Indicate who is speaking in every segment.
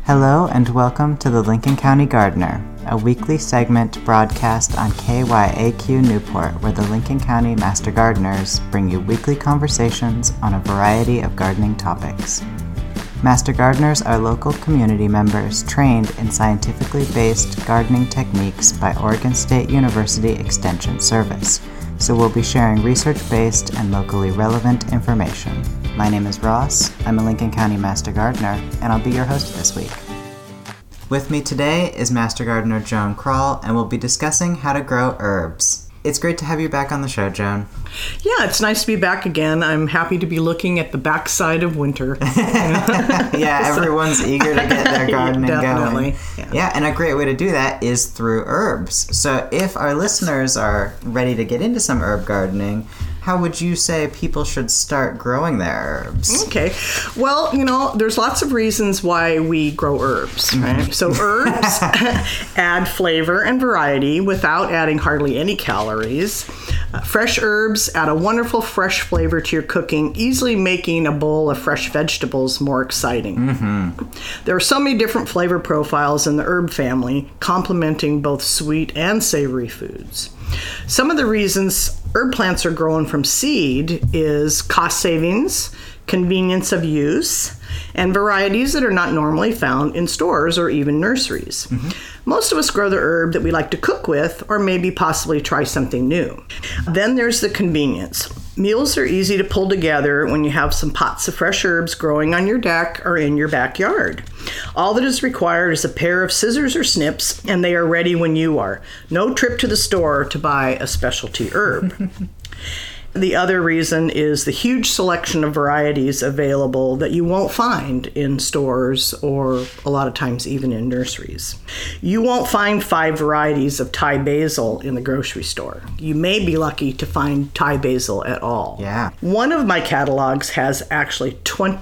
Speaker 1: Hello and welcome to the Lincoln County Gardener, a weekly segment broadcast on KYAQ Newport, where the Lincoln County Master Gardeners bring you weekly conversations on a variety of gardening topics. Master Gardeners are local community members trained in scientifically based gardening techniques by Oregon State University Extension Service, so we'll be sharing research-based and locally relevant information. My name is Ross, I'm a Lincoln County Master Gardener, and I'll be your host this week. With me today is Master Gardener Joan Krall, and we'll be discussing how to grow herbs. It's great to have you back on the show, Joan.
Speaker 2: Yeah, it's nice to be back again. I'm happy to be looking at the backside of winter.
Speaker 1: Yeah, everyone's eager to get their gardening
Speaker 2: Definitely.
Speaker 1: going. Yeah, and a great way to do that is through herbs. So if our listeners are ready to get into some herb gardening, how would you say people should start growing their herbs?
Speaker 2: Okay. Well, there's lots of reasons why we grow herbs, right? So herbs add flavor and variety without adding hardly any calories. Fresh herbs add a wonderful fresh flavor to your cooking, easily making a bowl of fresh vegetables more exciting. There are so many different flavor profiles in the herb family, complementing both sweet and savory foods. Some of the reasons herb plants are grown from seed is cost savings, convenience of use, and varieties that are not normally found in stores or even nurseries. Most of us grow the herb that we like to cook with or maybe possibly try something new. Then there's the convenience. Meals are easy to pull together when you have some pots of fresh herbs growing on your deck or in your backyard. All that is required is a pair of scissors or snips, and they are ready when you are. No trip to the store to buy a specialty herb. The other reason is the huge selection of varieties available that you won't find in stores or a lot of times even in nurseries. You won't find 5 varieties of Thai basil in the grocery store. You may be lucky to find Thai basil at all.
Speaker 1: Yeah.
Speaker 2: One of my catalogs has actually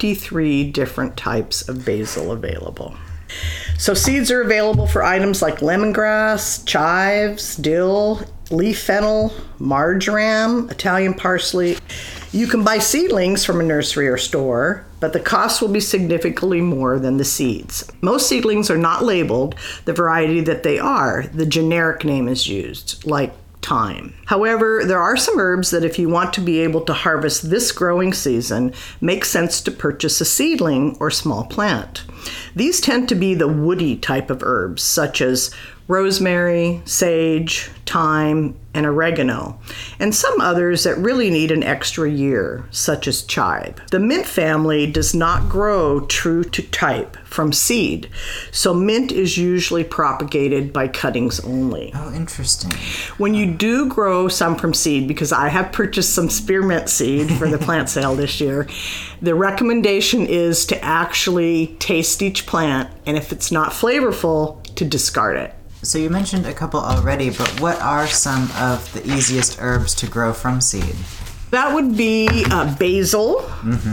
Speaker 2: 23 different types of basil available. So seeds are available for items like lemongrass, chives, dill, leaf fennel, marjoram, Italian parsley. You can buy seedlings from a nursery or store, but the cost will be significantly more than the seeds. Most seedlings are not labeled the variety that they are. The generic name is used, like thyme. However, there are some herbs that if you want to be able to harvest this growing season, make sense to purchase a seedling or small plant. These tend to be the woody type of herbs, such as rosemary, sage, thyme, and oregano, and some others that really need an extra year, such as chive. The mint family does not grow true to type from seed, so mint is usually propagated by cuttings only.
Speaker 1: Oh, interesting.
Speaker 2: When you do grow some from seed, because I have purchased some spearmint seed for the plant sale this year, the recommendation is to actually taste each plant, and if it's not flavorful, to discard it.
Speaker 1: So you mentioned a couple already, but what are some of the easiest herbs to grow from seed?
Speaker 2: That would be basil,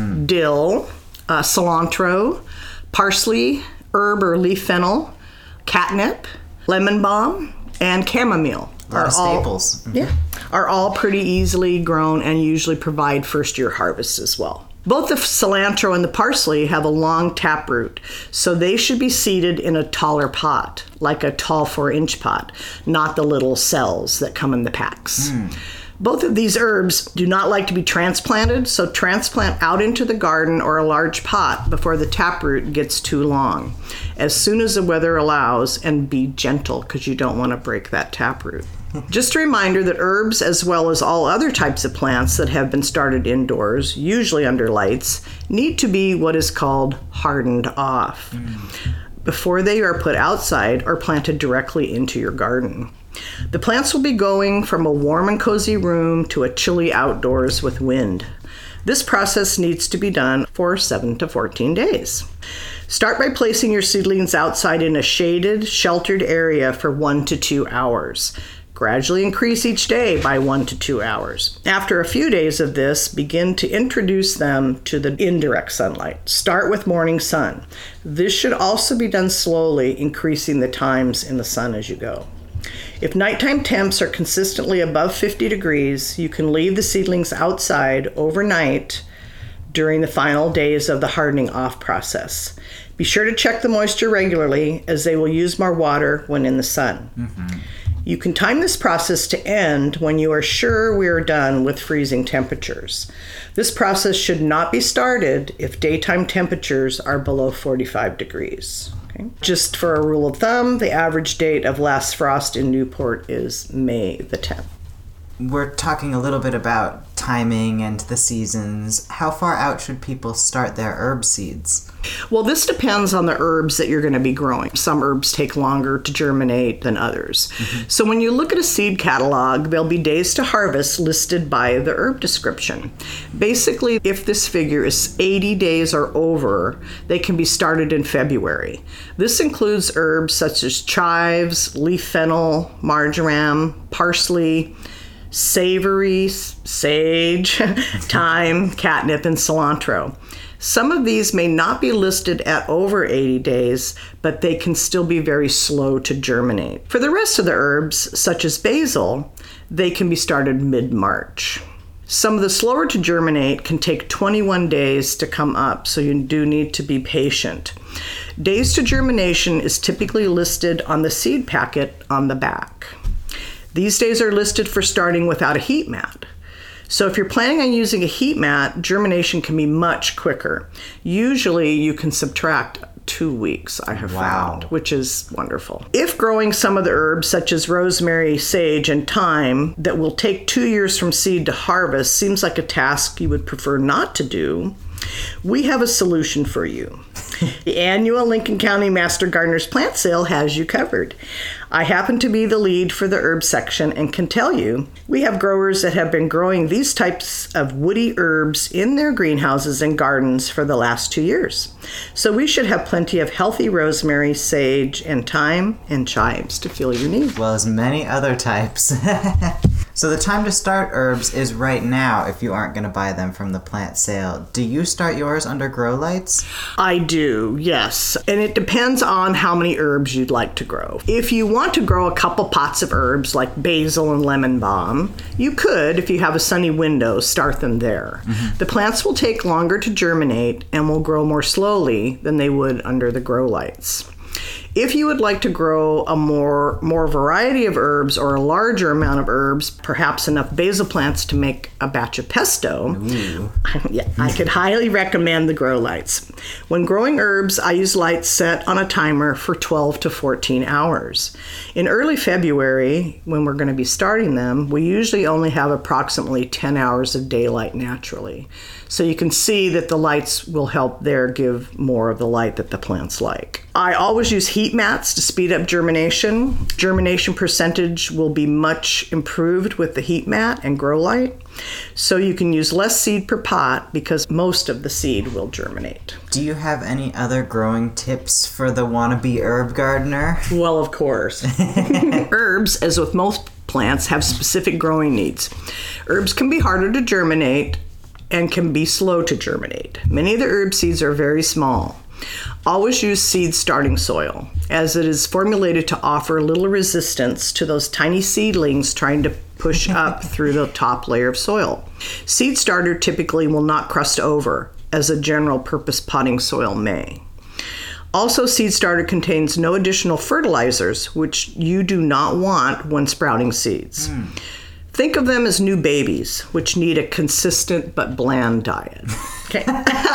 Speaker 2: dill, cilantro, parsley, herb or leaf fennel, catnip, lemon balm, and chamomile.
Speaker 1: A lot of staples.
Speaker 2: Are all pretty easily grown and usually provide first-year harvests as well. Both the cilantro and the parsley have a long taproot, so they should be seeded in a taller pot, like a tall 4-inch pot, not the little cells that come in the packs. Both of these herbs do not like to be transplanted, so transplant out into the garden or a large pot before the taproot gets too long, as soon as the weather allows, and be gentle because you don't want to break that taproot. Just a reminder that herbs, as well as all other types of plants that have been started indoors, usually under lights, need to be what is called hardened off before they are put outside or planted directly into your garden. The plants will be going from a warm and cozy room to a chilly outdoors with wind. This process needs to be done for 7 to 14 days. Start by placing your seedlings outside in a shaded, sheltered area for 1 to 2 hours. Gradually increase each day by 1 to 2 hours. After a few days of this, begin to introduce them to the indirect sunlight. Start with morning sun. This should also be done slowly, increasing the times in the sun as you go. If nighttime temps are consistently above 50 degrees, you can leave the seedlings outside overnight during the final days of the hardening off process. Be sure to check the moisture regularly, as they will use more water when in the sun. You can time this process to end when you are sure we are done with freezing temperatures. This process should not be started if daytime temperatures are below 45 degrees. Okay. Just for a rule of thumb, the average date of last frost in Newport is May the 10th.
Speaker 1: We're talking a little bit about timing and the seasons. How far out should people start their herb seeds?
Speaker 2: Well, this depends on the herbs that you're going to be growing. Some herbs take longer to germinate than others. So when you look at a seed catalog, there'll be days to harvest listed by the herb description. Basically, if this figure is 80 days or over, they can be started in February. This includes herbs such as chives, leaf fennel, marjoram, parsley, savory, sage, thyme, catnip, and cilantro. Some of these may not be listed at over 80 days, but they can still be very slow to germinate. For the rest of the herbs, such as basil, they can be started mid-March. Some of the slower to germinate can take 21 days to come up, so you do need to be patient. Days to germination is typically listed on the seed packet on the back. These days are listed for starting without a heat mat. So if you're planning on using a heat mat, germination can be much quicker. Usually you can subtract 2 weeks, I have found, which is wonderful. If growing some of the herbs such as rosemary, sage, and thyme that will take 2 years from seed to harvest seems like a task you would prefer not to do, we have a solution for you. The annual Lincoln County Master Gardener's Plant Sale has you covered. I happen to be the lead for the herb section and can tell you we have growers that have been growing these types of woody herbs in their greenhouses and gardens for the last 2 years. So we should have plenty of healthy rosemary, sage, and thyme and chives to fill your needs.
Speaker 1: Well, as many other types. So the time to start herbs is right now if you aren't going to buy them from the plant sale. Do you start yours under grow lights?
Speaker 2: I do, yes. And it depends on how many herbs you'd like to grow. If you want to grow a couple pots of herbs like basil and lemon balm, you could, if you have a sunny window, start them there. The plants will take longer to germinate and will grow more slowly than they would under the grow lights. If you would like to grow a more variety of herbs or a larger amount of herbs, perhaps enough basil plants to make a batch of pesto, yeah, I could highly recommend the grow lights. When growing herbs, I use lights set on a timer for 12 to 14 hours. In early February, when we're going to be starting them, we usually only have approximately 10 hours of daylight naturally. So you can see that the lights will help there give more of the light that the plants like. I always use heat mats to speed up germination. Germination percentage will be much improved with the heat mat and grow light. So you can use less seed per pot because most of the seed will germinate.
Speaker 1: Do you have any other growing tips for the wannabe herb gardener?
Speaker 2: Well, of course. Herbs, as with most plants, have specific growing needs. Herbs can be harder to germinate and can be slow to germinate. Many of the herb seeds are very small. Always use seed starting soil, as it is formulated to offer little resistance to those tiny seedlings trying to push up through the top layer of soil. Seed starter typically will not crust over, as a general purpose potting soil may. Also, seed starter contains no additional fertilizers, which you do not want when sprouting seeds. Think of them as new babies, which need a consistent but bland diet. Okay.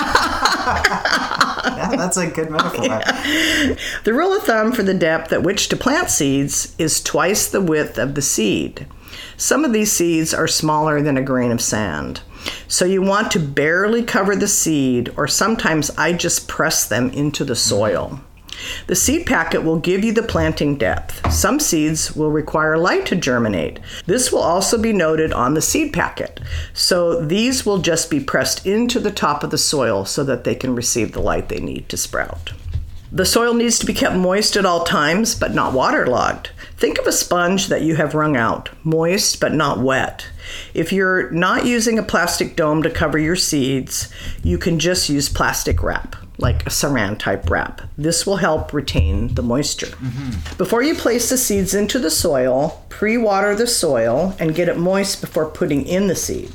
Speaker 1: Yeah, that's a good metaphor.
Speaker 2: Yeah. The rule of thumb for the depth at which to plant seeds is twice the width of the seed. Some of these seeds are smaller than a grain of sand. So you want to barely cover the seed, or sometimes I just press them into the soil. The seed packet will give you the planting depth. Some seeds will require light to germinate. This will also be noted on the seed packet. So these will just be pressed into the top of the soil so that they can receive the light they need to sprout. The soil needs to be kept moist at all times, but not waterlogged. Think of a sponge that you have wrung out, moist but not wet. If you're not using a plastic dome to cover your seeds, you can just use plastic wrap, like a saran type wrap. This will help retain the moisture. Before you place the seeds into the soil, pre-water the soil and get it moist before putting in the seeds.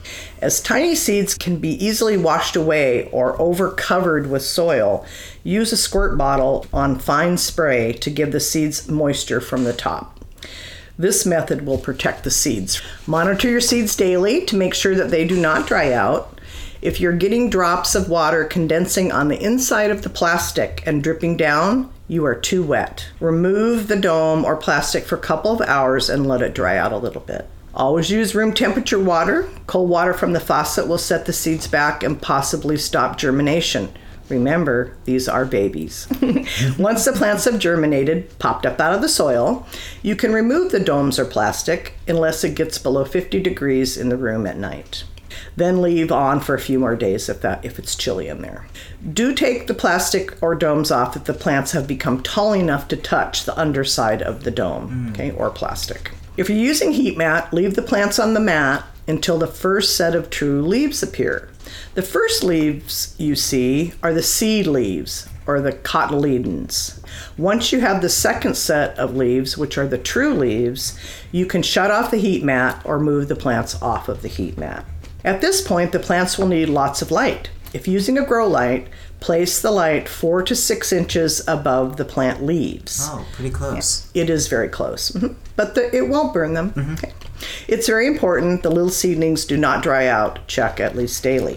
Speaker 2: As tiny seeds can be easily washed away or over-covered with soil, use a squirt bottle on fine spray to give the seeds moisture from the top. This method will protect the seeds. Monitor your seeds daily to make sure that they do not dry out. If you're getting drops of water condensing on the inside of the plastic and dripping down, you are too wet. Remove the dome or plastic for a couple of hours and let it dry out a little bit. Always use room temperature water. Cold water from the faucet will set the seeds back and possibly stop germination. Remember, these are babies. Once the plants have germinated, popped up out of the soil, you can remove the domes or plastic unless it gets below 50 degrees in the room at night. Then leave on for a few more days if it's chilly in there. Do take the plastic or domes off if the plants have become tall enough to touch the underside of the dome, or plastic. If you're using heat mat, leave the plants on the mat until the first set of true leaves appear. The first leaves you see are the seed leaves, or the cotyledons. Once you have the second set of leaves, which are the true leaves, you can shut off the heat mat or move the plants off of the heat mat. At this point, the plants will need lots of light. If using a grow light, place the light 4 to 6 inches above the plant leaves.
Speaker 1: Oh, pretty close.
Speaker 2: Yeah, it is very close, but it won't burn them. Okay. It's very important the little seedlings do not dry out. Check at least daily.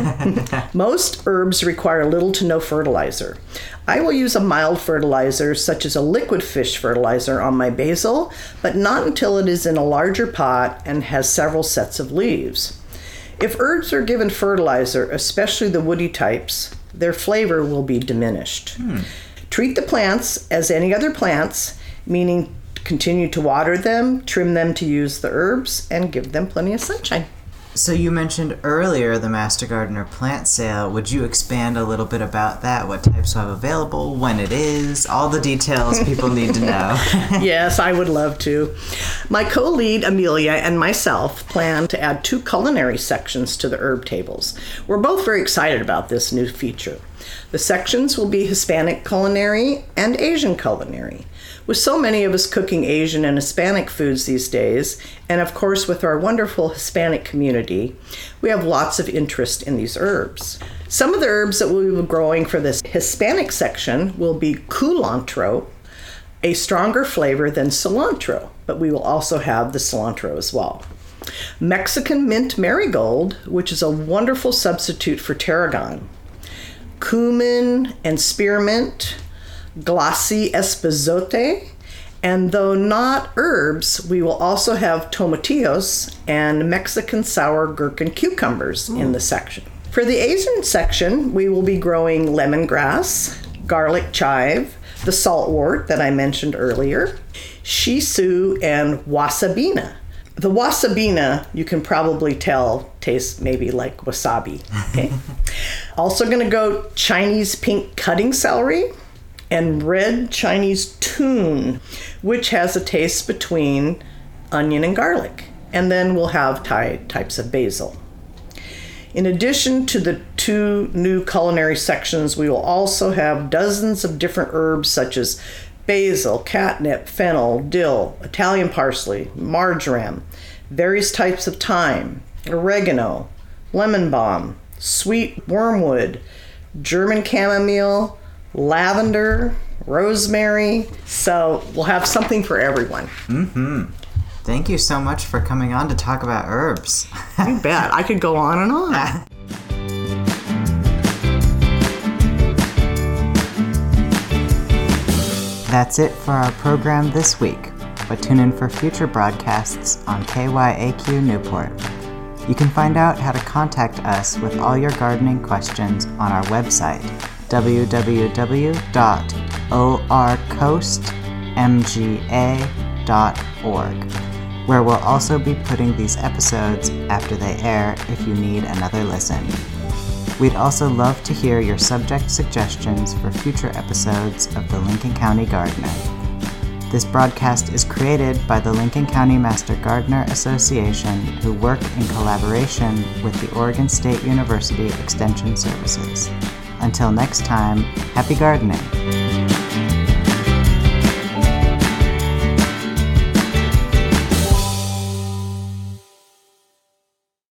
Speaker 2: Most herbs require little to no fertilizer. I will use a mild fertilizer, such as a liquid fish fertilizer, on my basil, but not until it is in a larger pot and has several sets of leaves. If herbs are given fertilizer, especially the woody types, their flavor will be diminished. Treat the plants as any other plants, meaning continue to water them, trim them to use the herbs, and give them plenty of sunshine.
Speaker 1: So you mentioned earlier the Master Gardener plant sale. Would you expand a little bit about that? What types you have available, when it is, all the details people need to know.
Speaker 2: Yes, I would love to. My co-lead, Amelia, and myself plan to add 2 culinary sections to the herb tables. We're both very excited about this new feature. The sections will be Hispanic culinary and Asian culinary. With so many of us cooking Asian and Hispanic foods these days, and of course with our wonderful Hispanic community, we have lots of interest in these herbs. Some of the herbs that we'll be growing for this Hispanic section will be culantro, a stronger flavor than cilantro, but we will also have the cilantro as well. Mexican mint marigold, which is a wonderful substitute for tarragon. Cumin and spearmint, glassy espezote, and though not herbs, we will also have tomatillos and Mexican sour gherkin cucumbers in the section. For the Asian section, we will be growing lemongrass, garlic chive, the saltwort that I mentioned earlier, shiso, and wasabina. The wasabina, you can probably tell, tastes maybe like wasabi. Okay. Also going to go Chinese pink cutting celery and red Chinese tune, which has a taste between onion and garlic. And then we'll have types of basil. In addition to the 2 new culinary sections, we will also have dozens of different herbs such as basil, catnip, fennel, dill, Italian parsley, marjoram, various types of thyme, oregano, lemon balm, sweet wormwood, German chamomile, lavender, rosemary. So we'll have something for everyone.
Speaker 1: Thank you so much for coming on to talk about herbs.
Speaker 2: You bet. I could go on and on.
Speaker 1: That's it for our program this week, but tune in for future broadcasts on KYAQ Newport. You can find out how to contact us with all your gardening questions on our website, www.orcoastmga.org, where we'll also be putting these episodes after they air if you need another listen. We'd also love to hear your subject suggestions for future episodes of the Lincoln County Gardener. This broadcast is created by the Lincoln County Master Gardener Association, who work in collaboration with the Oregon State University Extension Services. Until next time, happy gardening!